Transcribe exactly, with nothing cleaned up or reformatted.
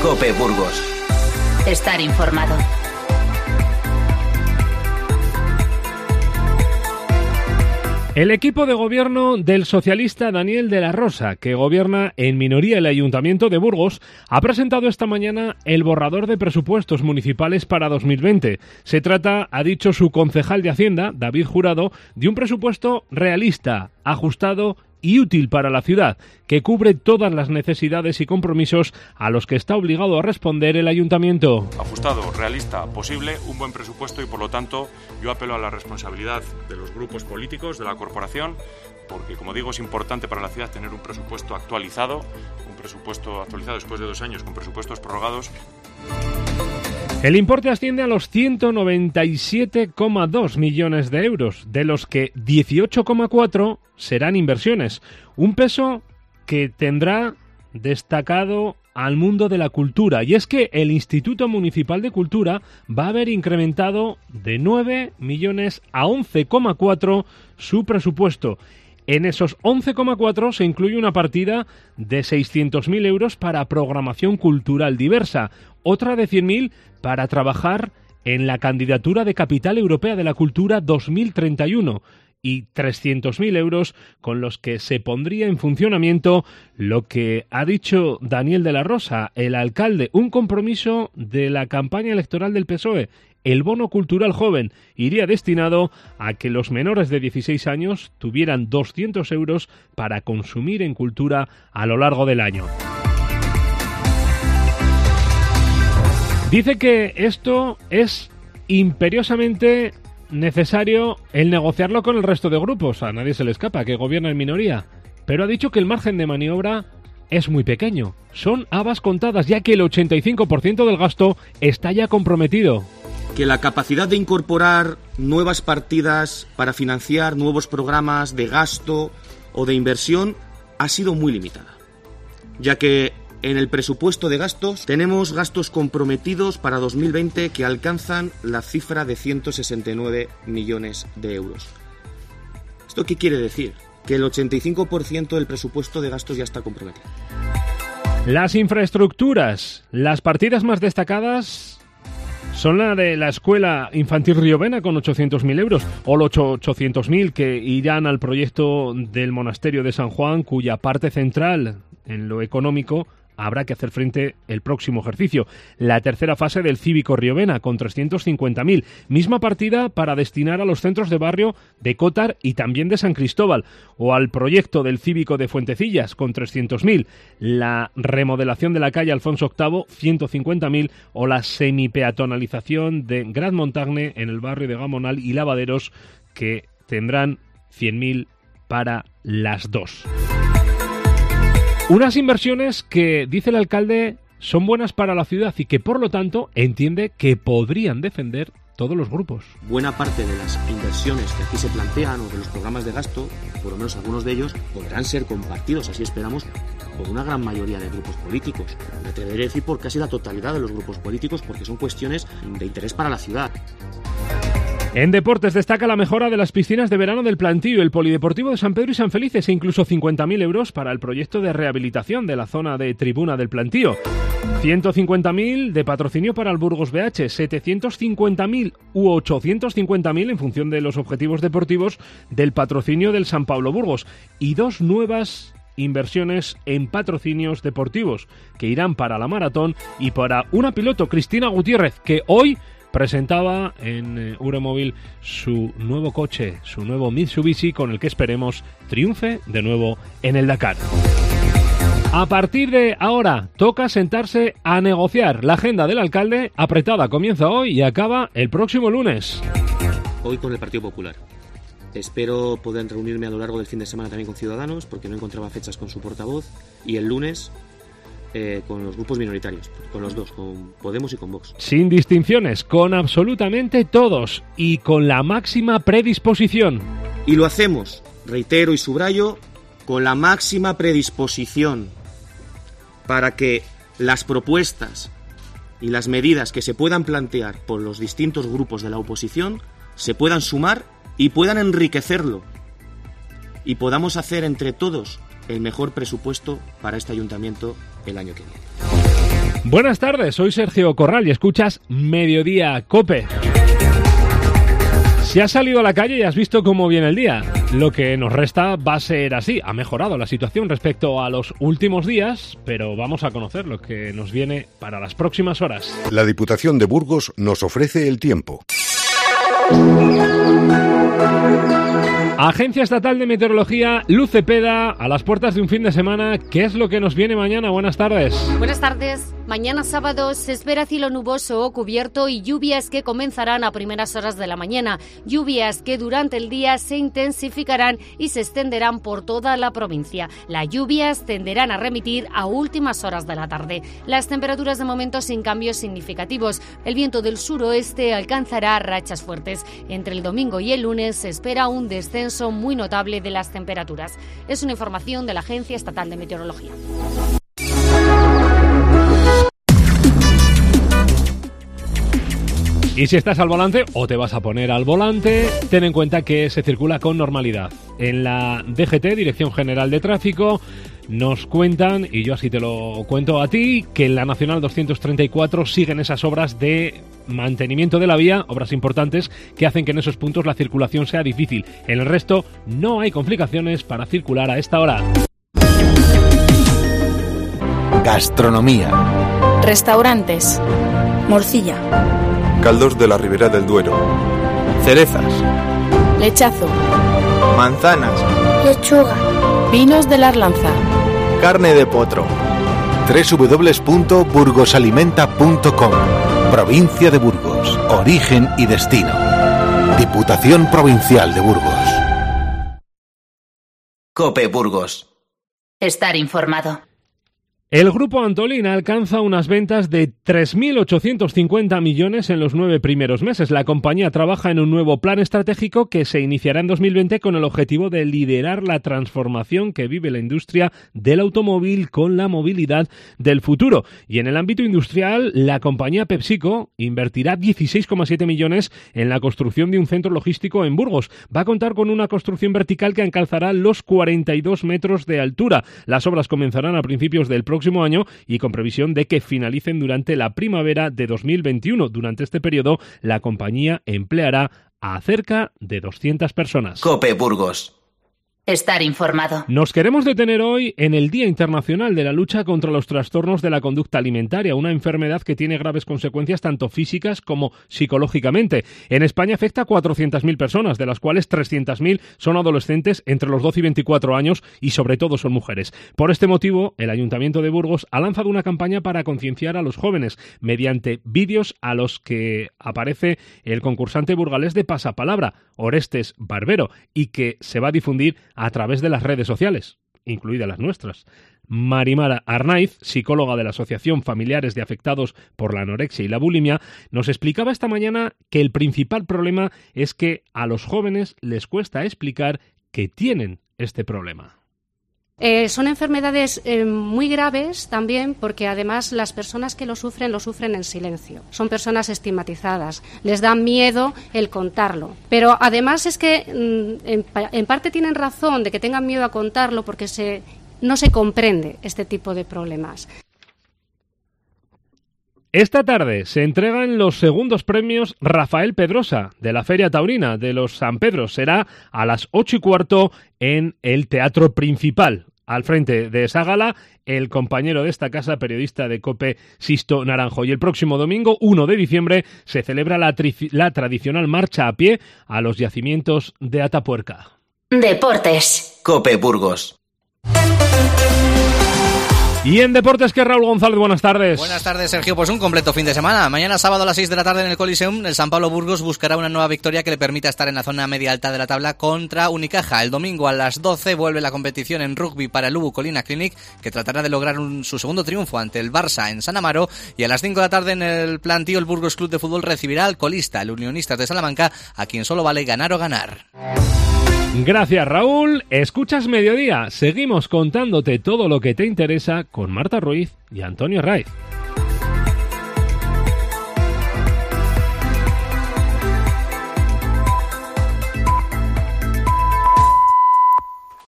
COPE Burgos. Estar informado. El equipo de gobierno del socialista Daniel de la Rosa, que gobierna en minoría el Ayuntamiento de Burgos, ha presentado esta mañana el borrador de presupuestos municipales para dos mil veinte. Se trata, ha dicho su concejal de Hacienda, David Jurado, de un presupuesto realista, ajustado y útil para la ciudad, que cubre todas las necesidades y compromisos a los que está obligado a responder el Ayuntamiento. Ajustado, realista, posible, un buen presupuesto y por lo tanto yo apelo a la responsabilidad de los grupos políticos, de la corporación, porque como digo es importante para la ciudad tener un presupuesto actualizado, un presupuesto actualizado después de dos años con presupuestos prorrogados. El importe asciende a los ciento noventa y siete coma dos millones de euros, de los que dieciocho coma cuatro serán inversiones. Un peso que tendrá destacado al mundo de la cultura. Y es que el Instituto Municipal de Cultura va a haber incrementado de nueve millones a once coma cuatro su presupuesto. En esos once coma cuatro se incluye una partida de seiscientos mil euros para programación cultural diversa, otra de cien mil para trabajar en la candidatura de Capital Europea de la Cultura dos mil treinta y uno y trescientos mil euros con los que se pondría en funcionamiento lo que ha dicho Daniel de la Rosa, el alcalde, un compromiso de la campaña electoral del P S O E. El bono cultural joven iría destinado a que los menores de dieciséis años tuvieran doscientos euros para consumir en cultura a lo largo del año. Dice que esto es imperiosamente necesario el negociarlo con el resto de grupos. A nadie se le escapa que gobierna en minoría. Pero ha dicho que el margen de maniobra es muy pequeño. Son habas contadas, ya que el ochenta y cinco por ciento del gasto está ya comprometido. Que la capacidad de incorporar nuevas partidas para financiar nuevos programas de gasto o de inversión ha sido muy limitada, ya que en el presupuesto de gastos tenemos gastos comprometidos para dos mil veinte que alcanzan la cifra de ciento sesenta y nueve millones de euros. ¿Esto qué quiere decir? Que el ochenta y cinco por ciento del presupuesto de gastos ya está comprometido. Las infraestructuras, las partidas más destacadas son la de la Escuela Infantil Riovena con ochocientos mil euros o los ochocientos mil que irán al proyecto del Monasterio de San Juan, cuya parte central en lo económico habrá que hacer frente el próximo ejercicio. La tercera fase del Cívico Riovena con trescientos cincuenta mil. Misma partida para destinar a los centros de barrio de Cótar y también de San Cristóbal. O al proyecto del Cívico de Fuentecillas con trescientos mil. La remodelación de la calle Alfonso octavo, ciento cincuenta mil. O la semipeatonalización de Gran Montagne en el barrio de Gamonal y Lavaderos, que tendrán cien mil para las dos. Unas inversiones que, dice el alcalde, son buenas para la ciudad y que, por lo tanto, entiende que podrían defender todos los grupos. Buena parte de las inversiones que aquí se plantean o de los programas de gasto, por lo menos algunos de ellos, podrán ser compartidos, así esperamos, por una gran mayoría de grupos políticos. Me atreveré a decir por casi la totalidad de los grupos políticos, porque son cuestiones de interés para la ciudad. En deportes destaca la mejora de las piscinas de verano del Plantío, el Polideportivo de San Pedro y San Felices e incluso cincuenta mil euros para el proyecto de rehabilitación de la zona de tribuna del Plantío. ciento cincuenta mil de patrocinio para el Burgos B H, setecientos cincuenta mil u ochocientos cincuenta mil en función de los objetivos deportivos del patrocinio del San Pablo Burgos y dos nuevas inversiones en patrocinios deportivos que irán para la maratón y para una piloto, Cristina Gutiérrez, que hoy presentaba en eh, Euromóvil su nuevo coche, su nuevo Mitsubishi, con el que esperemos triunfe de nuevo en el Dakar. A partir de ahora, toca sentarse a negociar. La agenda del alcalde, apretada, comienza hoy y acaba el próximo lunes. Hoy con el Partido Popular. Espero poder reunirme a lo largo del fin de semana también con Ciudadanos, porque no encontraba fechas con su portavoz, y el lunes Eh, con los grupos minoritarios, con los dos, con Podemos y con Vox. Sin distinciones, con absolutamente todos y con la máxima predisposición. Y lo hacemos, reitero y subrayo, con la máxima predisposición para que las propuestas y las medidas que se puedan plantear por los distintos grupos de la oposición se puedan sumar y puedan enriquecerlo y podamos hacer entre todos el mejor presupuesto para este ayuntamiento el año que viene. Buenas tardes, soy Sergio Corral y escuchas Mediodía COPE. Si has salido a la calle y has visto cómo viene el día, lo que nos resta va a ser así. Ha mejorado la situación respecto a los últimos días, pero vamos a conocer lo que nos viene para las próximas horas. La Diputación de Burgos nos ofrece el tiempo. Agencia Estatal de Meteorología, Luz Cepeda, a las puertas de un fin de semana. ¿Qué es lo que nos viene mañana? Buenas tardes. Buenas tardes. Mañana sábado se espera cielo nuboso o cubierto y lluvias que comenzarán a primeras horas de la mañana. Lluvias que durante el día se intensificarán y se extenderán por toda la provincia. Las lluvias tenderán a remitir a últimas horas de la tarde. Las temperaturas de momento sin cambios significativos. El viento del suroeste alcanzará rachas fuertes. Entre el domingo y el lunes se espera un descenso muy notable de las temperaturas. Es una información de la Agencia Estatal de Meteorología. Y si estás al volante o te vas a poner al volante, ten en cuenta que se circula con normalidad. En la D G T, Dirección General de Tráfico, nos cuentan, y yo así te lo cuento a ti, que en la Nacional doscientos treinta y cuatro siguen esas obras de mantenimiento de la vía, obras importantes que hacen que en esos puntos la circulación sea difícil. En el resto no hay complicaciones para circular a esta hora. Gastronomía. Restaurantes. Morcilla. Caldos de la Ribera del Duero. Cerezas. Lechazo. Manzanas. Lechuga. Vinos de la Arlanza. Carne de potro. doble u doble u doble u punto burgosalimenta punto com. Provincia de Burgos. Origen y destino. Diputación Provincial de Burgos. COPE Burgos. Estar informado. El grupo Antolin alcanza unas ventas de tres mil ochocientos cincuenta millones en los nueve primeros meses. La compañía trabaja en un nuevo plan estratégico que se iniciará en dos mil veinte con el objetivo de liderar la transformación que vive la industria del automóvil con la movilidad del futuro. Y en el ámbito industrial, la compañía PepsiCo invertirá dieciséis coma siete millones en la construcción de un centro logístico en Burgos. Va a contar con una construcción vertical que alcanzará los cuarenta y dos metros de altura. Las obras comenzarán a principios del próximo próximo año y con previsión de que finalicen durante la primavera de dos mil veintiuno. Durante este periodo, la compañía empleará a cerca de doscientas personas. COPE Burgos. Estar informado. Nos queremos detener hoy en el Día Internacional de la Lucha contra los Trastornos de la Conducta Alimentaria, una enfermedad que tiene graves consecuencias tanto físicas como psicológicamente. En España afecta a cuatrocientas mil personas, de las cuales trescientas mil son adolescentes entre los doce y veinticuatro años y sobre todo son mujeres. Por este motivo, el Ayuntamiento de Burgos ha lanzado una campaña para concienciar a los jóvenes mediante vídeos a los que aparece el concursante burgalés de pasapalabra, Orestes Barbero, y que se va a difundir a través de las redes sociales, incluidas las nuestras. Marimara Arnaiz, psicóloga de la Asociación Familiares de Afectados por la Anorexia y la Bulimia, nos explicaba esta mañana que el principal problema es que a los jóvenes les cuesta explicar que tienen este problema. Eh, son enfermedades eh, muy graves también porque además las personas que lo sufren lo sufren en silencio. Son personas estigmatizadas, les da miedo el contarlo. Pero además es que mm, en, en parte tienen razón de que tengan miedo a contarlo porque se, no se comprende este tipo de problemas. Esta tarde se entregan los segundos premios Rafael Pedrosa de la Feria Taurina de los San Pedro. Será a las ocho y cuarto en el Teatro Principal. Al frente de esa gala, el compañero de esta casa, periodista de COPE, Sisto Naranjo. Y el próximo domingo, uno de diciembre, se celebra la, tri- la tradicional marcha a pie a los yacimientos de Atapuerca. Deportes. COPE Burgos. Y en Deportes, que Raúl González, buenas tardes. Buenas tardes, Sergio. Pues un completo fin de semana. Mañana sábado a las seis de la tarde en el Coliseum, el San Pablo Burgos buscará una nueva victoria que le permita estar en la zona media alta de la tabla contra Unicaja. El domingo a las doce vuelve la competición en rugby para el Ubu Colina Clinic, que tratará de lograr un, su segundo triunfo ante el Barça en San Amaro. Y a las cinco de la tarde en el plantío el Burgos Club de Fútbol recibirá al colista, el Unionistas de Salamanca, a quien solo vale ganar o ganar. Gracias, Raúl. Escuchas Mediodía. Seguimos contándote todo lo que te interesa con Marta Ruiz y Antonio Raiz.